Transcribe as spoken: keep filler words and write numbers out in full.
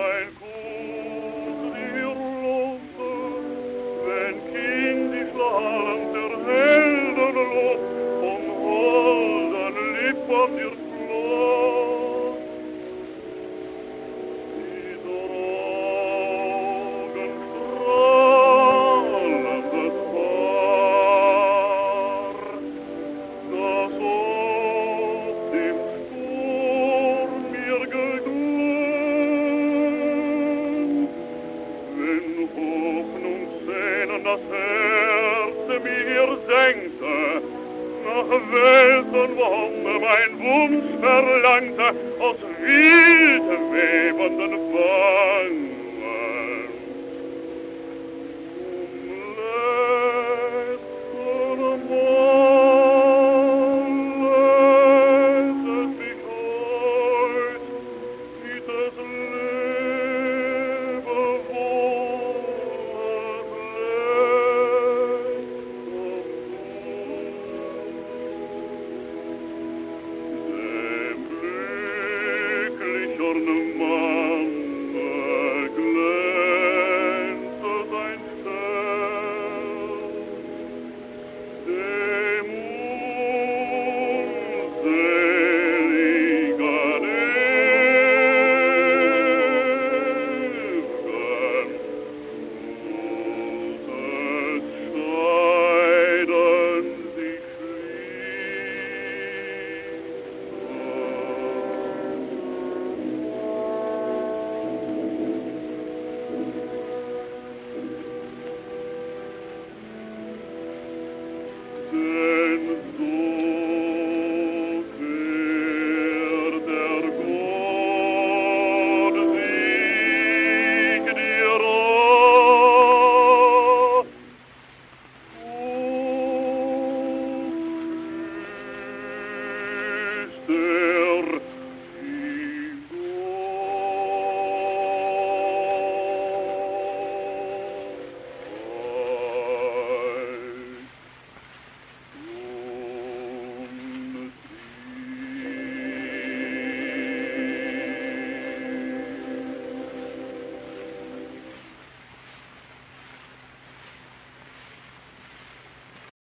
ein Kuss dir Lunte, wenn kindisch lallt der Heldenlob vom holden Lippen dir floss. Dieser Augen strahlendes Paar, das oft im Sturm mir geglüht, wenn Hoffnungssehnen das Herz mir senkte, nach Weltenwonne mein Wunsch verlangte, aus wild webenden